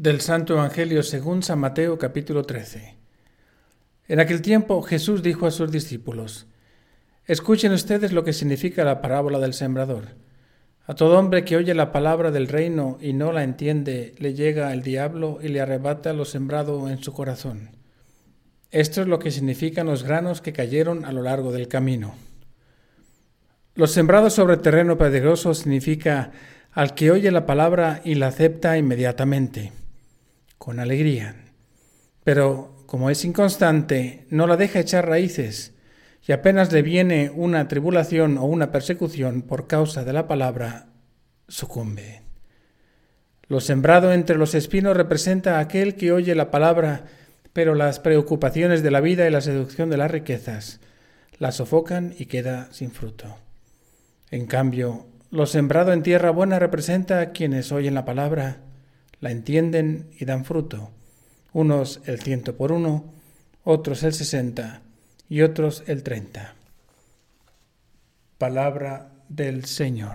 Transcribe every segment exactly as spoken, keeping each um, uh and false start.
Del Santo Evangelio según San Mateo, capítulo trece. En aquel tiempo Jesús dijo a sus discípulos: Escuchen ustedes lo que significa la parábola del sembrador. A todo hombre que oye la palabra del reino y no la entiende, le llega el diablo y le arrebata lo sembrado en su corazón. Esto es lo que significan los granos que cayeron a lo largo del camino. Los sembrados sobre terreno pedregoso significa al que oye la palabra y la acepta inmediatamente, con alegría. Pero como es inconstante, no la deja echar raíces, y apenas le viene una tribulación o una persecución por causa de la palabra, sucumbe. Lo sembrado entre los espinos representa a aquel que oye la palabra, pero las preocupaciones de la vida y la seducción de las riquezas la sofocan y queda sin fruto. En cambio, lo sembrado en tierra buena representa a quienes oyen la palabra, la entienden y dan fruto, unos el ciento por uno, otros el sesenta y otros el treinta. Palabra del Señor.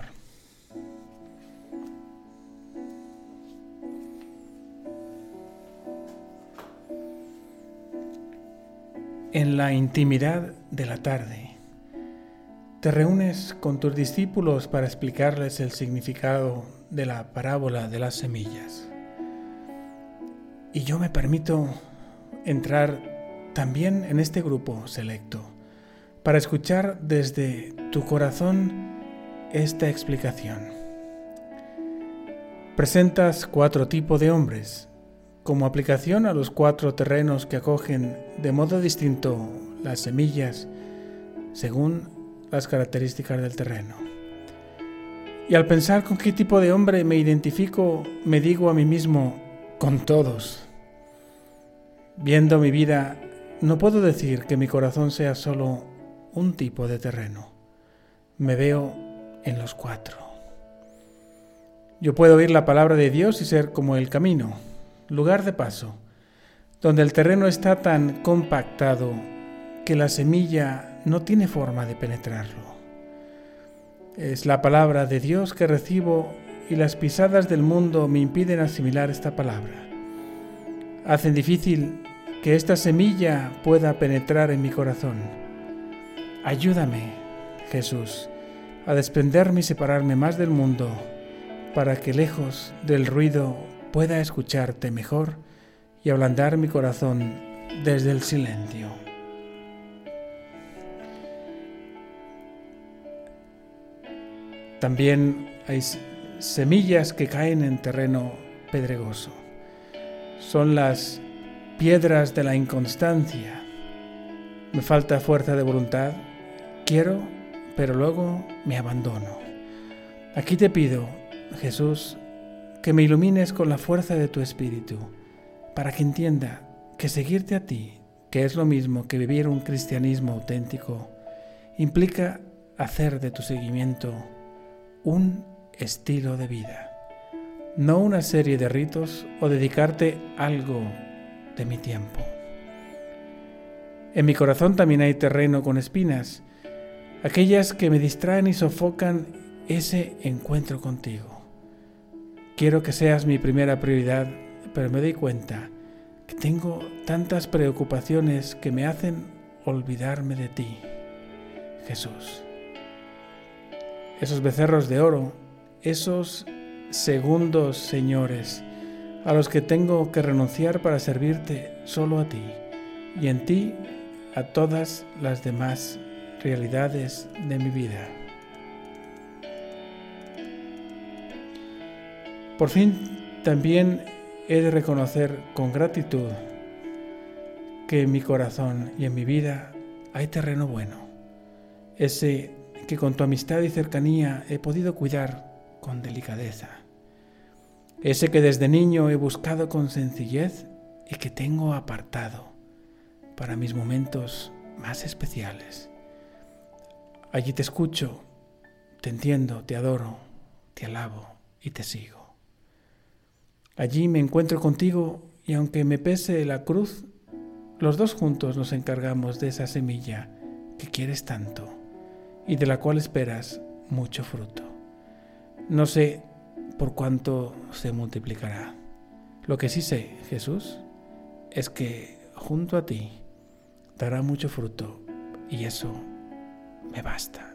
En la intimidad de la tarde, te reúnes con tus discípulos para explicarles el significado de la parábola de las semillas. Y yo me permito entrar también en este grupo selecto para escuchar desde tu corazón esta explicación. Presentas cuatro tipos de hombres como aplicación a los cuatro terrenos que acogen de modo distinto las semillas según las características del terreno. Y al pensar con qué tipo de hombre me identifico, me digo a mí mismo: con todos. Viendo mi vida, no puedo decir que mi corazón sea solo un tipo de terreno. Me veo en los cuatro. Yo puedo oír la palabra de Dios y ser como el camino, lugar de paso, donde el terreno está tan compactado que la semilla no tiene forma de penetrarlo. Es la palabra de Dios que recibo y las pisadas del mundo me impiden asimilar esta palabra. Hacen difícil que esta semilla pueda penetrar en mi corazón. Ayúdame, Jesús, a desprenderme y separarme más del mundo para que lejos del ruido pueda escucharte mejor y ablandar mi corazón desde el silencio. También hay semillas que caen en terreno pedregoso. Son las piedras de la inconstancia. Me falta fuerza de voluntad. Quiero, pero luego me abandono. Aquí te pido, Jesús, que me ilumines con la fuerza de tu Espíritu, para que entienda que seguirte a ti, que es lo mismo que vivir un cristianismo auténtico, implica hacer de tu seguimiento un estilo de vida, no una serie de ritos o dedicarte algo de mi tiempo. En mi corazón también hay terreno con espinas, aquellas que me distraen y sofocan ese encuentro contigo. Quiero que seas mi primera prioridad, pero me doy cuenta que tengo tantas preocupaciones que me hacen olvidarme de ti, Jesús. Esos becerros de oro, esos segundos señores a los que tengo que renunciar para servirte solo a ti y en ti a todas las demás realidades de mi vida. Por fin también he de reconocer con gratitud que en mi corazón y en mi vida hay terreno bueno, ese que con tu amistad y cercanía he podido cuidar con delicadeza, ese que desde niño he buscado con sencillez y que tengo apartado para mis momentos más especiales. Allí te escucho, te entiendo, te adoro, te alabo y te sigo. Allí me encuentro contigo y aunque me pese la cruz, los dos juntos nos encargamos de esa semilla que quieres tanto y de la cual esperas mucho fruto. No sé por cuánto se multiplicará. Lo que sí sé, Jesús, es que junto a ti dará mucho fruto y eso me basta.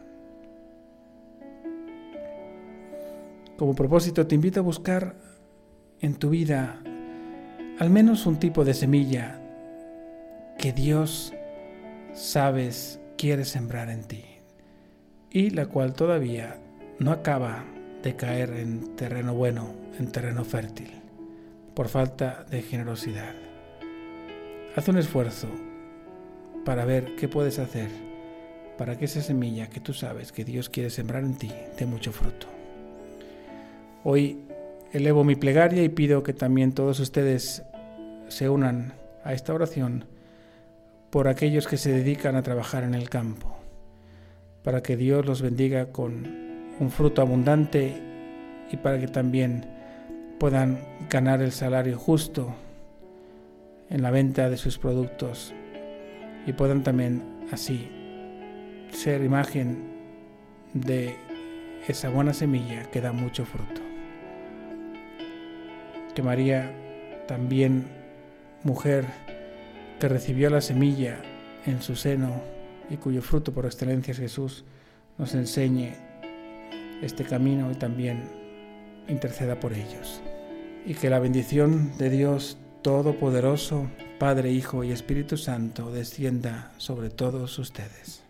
Como propósito te invito a buscar en tu vida al menos un tipo de semilla que Dios sabes quiere sembrar en ti y la cual todavía no acaba de caer en terreno bueno, en terreno fértil, por falta de generosidad. Haz un esfuerzo para ver qué puedes hacer para que esa semilla que tú sabes que Dios quiere sembrar en ti dé mucho fruto. Hoy elevo mi plegaria y pido que también todos ustedes se unan a esta oración por aquellos que se dedican a trabajar en el campo, para que Dios los bendiga con un fruto abundante y para que también puedan ganar el salario justo en la venta de sus productos y puedan también así ser imagen de esa buena semilla que da mucho fruto. Que María, también mujer que recibió la semilla en su seno y cuyo fruto por excelencia es Jesús, nos enseñe este camino y también interceda por ellos. Y que la bendición de Dios Todopoderoso, Padre, Hijo y Espíritu Santo, descienda sobre todos ustedes.